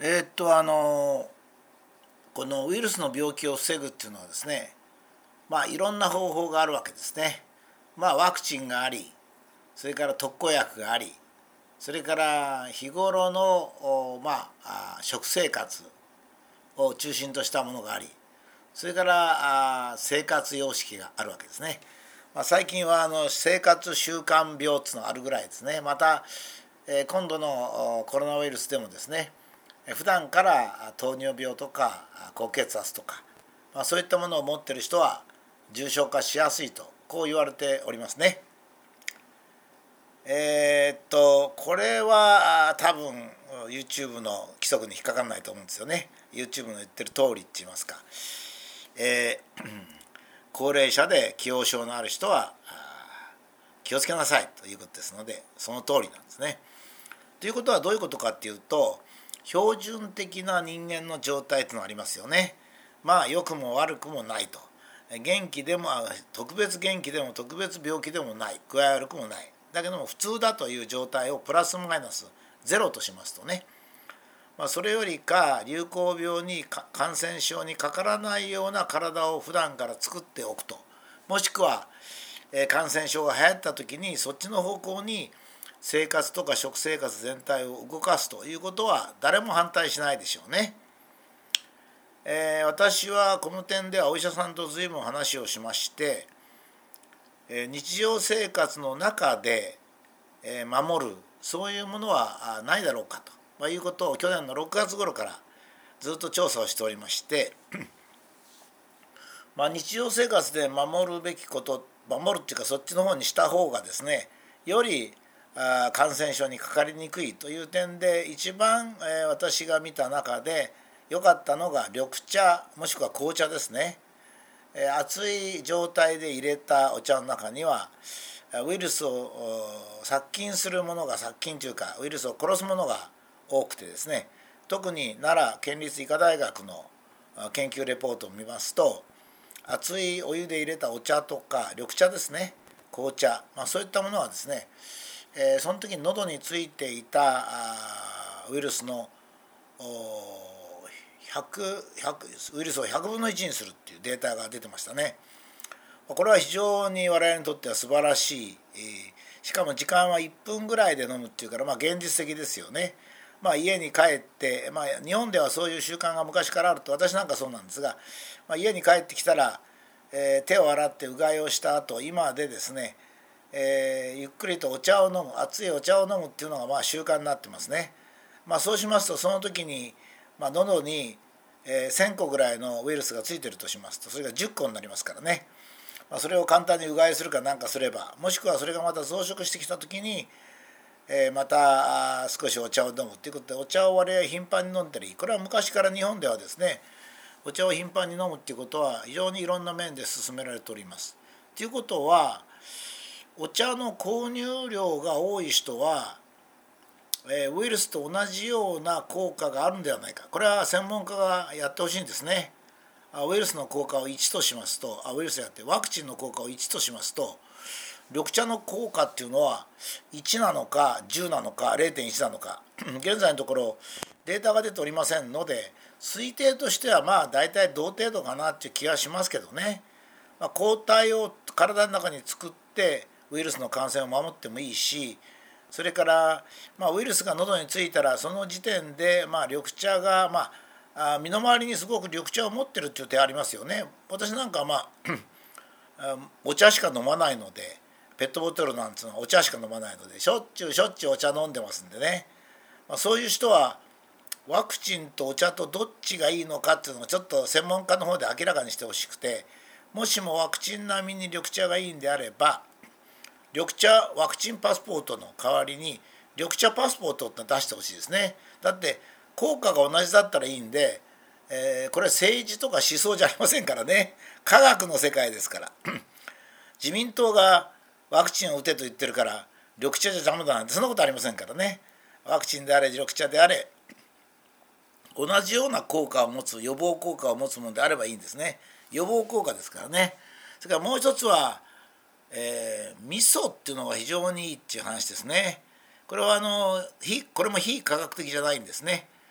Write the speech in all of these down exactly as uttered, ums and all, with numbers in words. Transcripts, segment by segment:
えーっとあのこのウイルスの病気を防ぐっていうのはですね、まあいろんな方法があるわけですね。まあワクチンがあり、それから特効薬があり、それから日頃のまあ食生活を中心としたものがあり、それから生活様式があるわけですね。まあ、最近はあの生活習慣病っていうのがあるぐらいですね。また、えー今度のコロナウイルスでもですね、普段から糖尿病とか高血圧とか、まあ、そういったものを持っている人は重症化しやすいとこう言われておりますね。えーっとこれは多分 YouTube の規則に引っかからないと思うんですよね。 YouTube の言ってる通りって言いますか、えー高齢者で既往症のある人は気をつけなさいということですので、その通りなんですね。ということはどういうことかっていうと、標準的な人間の状態というのがありますよね。まあ良くも悪くもないと。元気でも特別元気でも特別病気でもない、具合悪くもない、だけども普通だという状態をプラスマイナスゼロとしますとね、まあ、それよりか流行病に感染症にかからないような体を普段から作っておくと、もしくは感染症が流行った時にそっちの方向に生活とか食生活全体を動かすということは誰も反対しないでしょうね。えー、私はこの点ではお医者さんと随分話をしまして、えー、日常生活の中で、えー、守るそういうものはないだろうかと、まあ、いうことを去年のろくがつ頃からずっと調査をしておりましてまあ日常生活で守るべきこと、守るっていうかそっちの方にした方がですね、よりあ感染症にかかりにくいという点で一番、えー、私が見た中で良かったのが緑茶もしくは紅茶ですね。えー、熱い状態で入れたお茶の中にはウイルスを殺菌するものが、殺菌というかウイルスを殺すものが多くてですね、特に奈良県立医科大学の研究レポートを見ますと、熱いお湯で入れたお茶とか緑茶ですね、紅茶、まあ、そういったものはですね、えー、その時に喉についていたウイルスの100, 100ウイルスをひゃくぶんのいちにするっていうデータが出てましたね。これは非常に我々にとっては素晴らしい、えー、しかも時間はいっぷんぐらいで飲むっていうから、まあ、現実的ですよね。まあ、家に帰って、まあ、日本ではそういう習慣が昔からあると、私なんかそうなんですが、まあ、家に帰ってきたら、えー、手を洗ってうがいをした後、今でですね、えー、ゆっくりとお茶を飲む、熱いお茶を飲むっていうのがまあ習慣になってますね。まあ、そうしますとその時に、まあ、喉に、えー、せんこぐらいのウイルスがついてるとしますと、それがじゅっこになりますからね。まあ、それを簡単にうがいするかなんかすれば、もしくはそれがまた増殖してきた時に、えー、また少しお茶を飲むということで、お茶を割合頻繁に飲んだり、これは昔から日本ではですね、お茶を頻繁に飲むということは非常にいろんな面で進められております。ということは、お茶の購入量が多い人は、えー、ウイルスと同じような効果があるんではないか、これは専門家がやってほしいんですね。ウイルスの効果をいちとしますと、ウイルスやってワクチンの効果をいちとしますと、緑茶の効果っていうのはいちなのかじゅうなのか れいてんいち なのか現在のところデータが出ておりませんので、推定としてはまあ大体同程度かなっていう気がしますけどね。まあ、抗体を体の中に作ってウイルスの感染を守ってもいいし、それから、まあ、ウイルスが喉についたらその時点で、まあ、緑茶が、まあ、身の回りにすごく緑茶を持ってるっていう手ありますよね。私なんかはまあお茶しか飲まないので、ペットボトルなんていうのはお茶しか飲まないので、しょっちゅうしょっちゅうお茶飲んでますんでね、まあ、そういう人はワクチンとお茶とどっちがいいのかっていうのをちょっと専門家の方で明らかにしてほしくて、もしもワクチン並みに緑茶がいいんであれば、緑茶ワクチンパスポートの代わりに緑茶パスポートって出してほしいですね。だって効果が同じだったらいいんで、えー、これは政治とか思想じゃありませんからね、科学の世界ですから自民党がワクチンを打てと言ってるから緑茶じゃダメだなんてそんなことありませんからね。ワクチンであれ緑茶であれ同じような効果を持つ、予防効果を持つものであればいいんですね。予防効果ですからね。それからもう一つは、えー、味噌っていうのが非常にいいっていう話ですね。これはあのこれも非科学的じゃないんですね。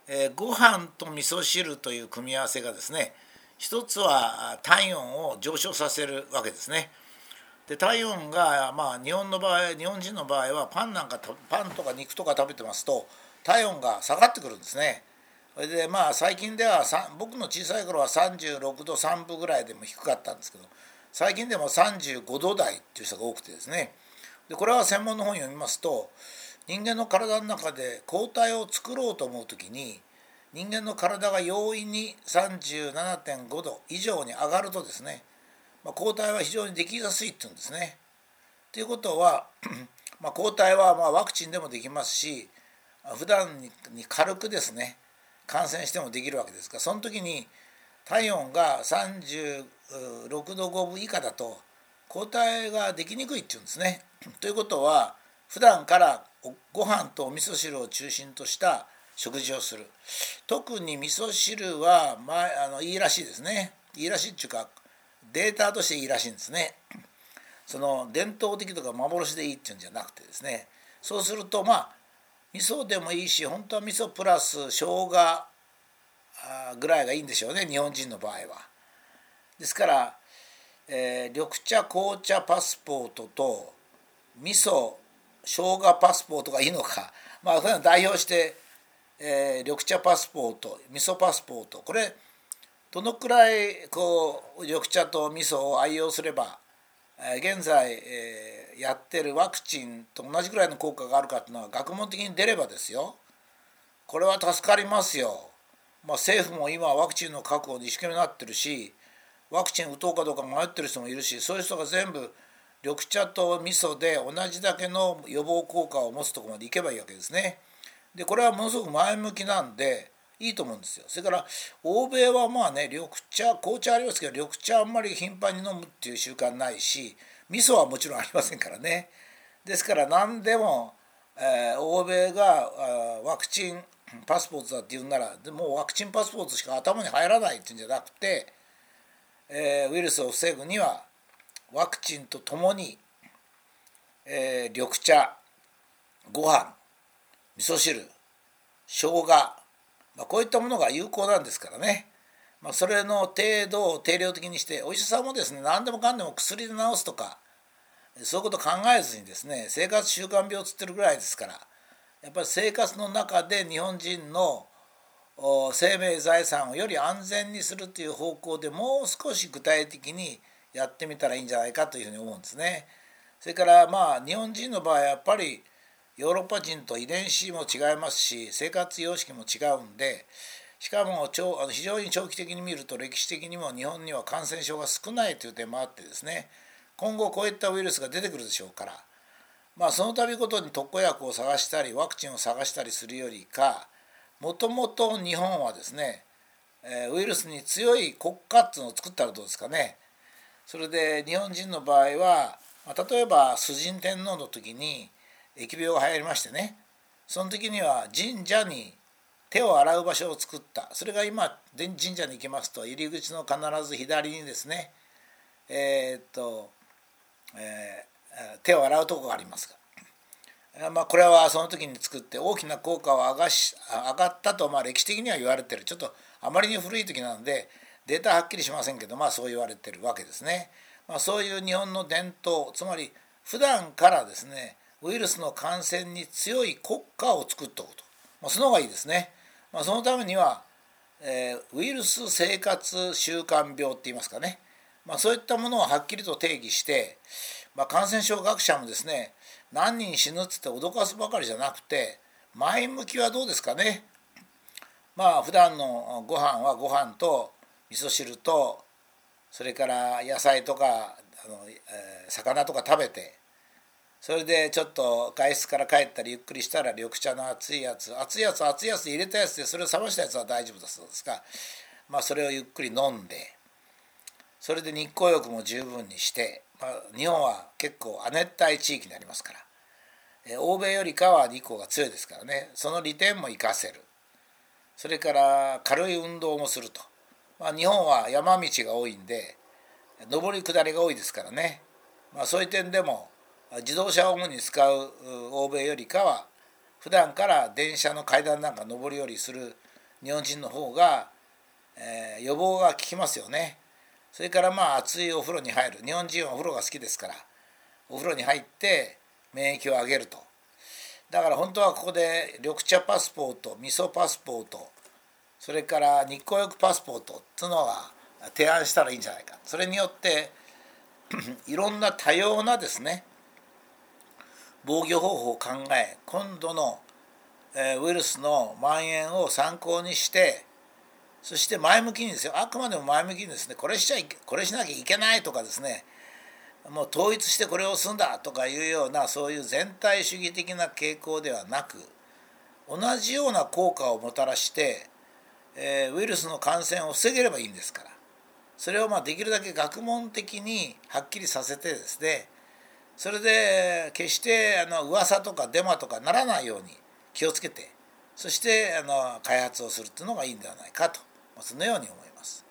えー、ご飯と味噌汁という組み合わせがですね、一つは体温を上昇させるわけですね。で体温が、まあ、日本の場合日本人の場合はパンなんかパンとか肉とか食べてますと体温が下がってくるんですね。それでまあ最近では僕の小さい頃はさんじゅうろくどさんぶぐらいでも低かったんですけど、最近でもさんじゅうごど台っていう人が多くてですね、でこれは専門の本を読みますと、人間の体の中で抗体を作ろうと思う時に人間の体が容易に さんじゅうななてんごど以上に上がるとですね、まあ、抗体は非常にできやすいっていうんですね。ということはまあ抗体はまあワクチンでもできますし、普段に軽くですね感染してもできるわけですが、その時に体温がさんじゅうろくどごぶ以下だと抗体ができにくいっていうんですね。ということは普段からご飯とお味噌汁を中心とした食事をする。特に味噌汁は、まあ、あのいいらしいですね。いいらしいっていうかデータとしていいらしいんですね。その伝統的とか幻でいいっていうんじゃなくてですね、そうするとまあ味噌でもいいし、本当は味噌プラス生姜ぐらいがいいんでしょうね、日本人の場合は。ですから、えー、緑茶紅茶パスポートと味噌生姜パスポートがいいのか、まあそれを代表して、えー、緑茶パスポート味噌パスポート、これどのくらいこう緑茶と味噌を愛用すれば、えー、現在、えー、やってるワクチンと同じくらいの効果があるかというのは学問的に出ればですよ、これは助かりますよ。まあ、政府も今ワクチンの確保に一生懸命になってるし、ワクチン打とうかどうか迷ってる人もいるし、そういう人が全部緑茶と味噌で同じだけの予防効果を持つところまでいけばいいわけですね。でこれはものすごく前向きなんでいいと思うんですよ。それから欧米はまあね、緑茶紅茶ありますけど、緑茶あんまり頻繁に飲むっていう習慣ないし、味噌はもちろんありませんからね。ですから何でも、えー、欧米がワクチンパスポートだって言うなら、でもワクチンパスポートしか頭に入らないっていうんじゃなくて、えー、ウイルスを防ぐにはワクチンとともに、えー、緑茶、ご飯、味噌汁、生姜、まあ、こういったものが有効なんですからね、まあ、それの程度を定量的にして、お医者さんもですね、何でもかんでも薬で治すとかそういうこと考えずにですね、生活習慣病をつってるぐらいですから、やっぱり生活の中で日本人の生命財産をより安全にするという方向でもう少し具体的にやってみたらいいんじゃないかというふうに思うんですね。それからまあ日本人の場合はやっぱりヨーロッパ人と遺伝子も違いますし、生活様式も違うんで、しかも非常に長期的に見ると歴史的にも日本には感染症が少ないという点もあってですね、今後こういったウイルスが出てくるでしょうから、まあ、その度ごとに特効薬を探したりワクチンを探したりするよりか、もともと日本はですね、ウイルスに強い国家っていうのを作ったらどうですかね。それで日本人の場合は、例えば崇神天皇の時に疫病が流行りましてね、その時には神社に手を洗う場所を作った。それが今神社に行きますと入り口の必ず左にですね、えー、っとえー、手を洗うところがありますが、まあ、これはその時に作って大きな効果を上がし上がったとまあ歴史的には言われてる。ちょっとあまりに古い時なのでデータはっきりしませんけど、まあそう言われてるわけですね。まあ、そういう日本の伝統、つまり普段からですねウイルスの感染に強い国家を作っておくと、まあ、その方がいいですね。まあ、そのためには、えー、ウイルス生活習慣病って言いますかね、まあ、そういったものをはっきりと定義して、まあ、感染症学者もですね、何人死ぬっつって脅かすばかりじゃなくて前向きはどうですかね。まあ普段のご飯はご飯と味噌汁と、それから野菜とかあの、えー、魚とか食べて、それでちょっと外出から帰ったりゆっくりしたら緑茶の熱いやつ熱いやつ熱いやつで入れたやつで、それを冷ましたやつは大丈夫だそうですが、まあ、それをゆっくり飲んで、それで日光浴も十分にして、まあ、日本は結構亜熱帯地域になりますから、え欧米よりかは日光が強いですからね、その利点も生かせる。それから軽い運動もすると、まあ、日本は山道が多いんで上り下りが多いですからね、まあ、そういう点でも自動車を主に使う欧米よりかは普段から電車の階段なんか上り下りする日本人の方が、えー、予防が効きますよね。それからまあ熱いお風呂に入る。日本人はお風呂が好きですから、お風呂に入って免疫を上げると。だから本当はここで緑茶パスポート、味噌パスポート、それから日光浴パスポートっていうのは提案したらいいんじゃないか。それによっていろんな多様なですね防御方法を考え、今度のウイルスの蔓延を参考にして、そして前向きにですよ、あくまでも前向きにですね、これしちゃいけこれしなきゃいけないとかですね、もう統一してこれをすんだとかいうような、そういう全体主義的な傾向ではなく、同じような効果をもたらして、えー、ウイルスの感染を防げればいいんですから、それをまあできるだけ学問的にはっきりさせてですね、それで決してあの噂とかデマとかならないように気をつけて、そしてあの開発をするというのがいいんではないかと、そのように思います。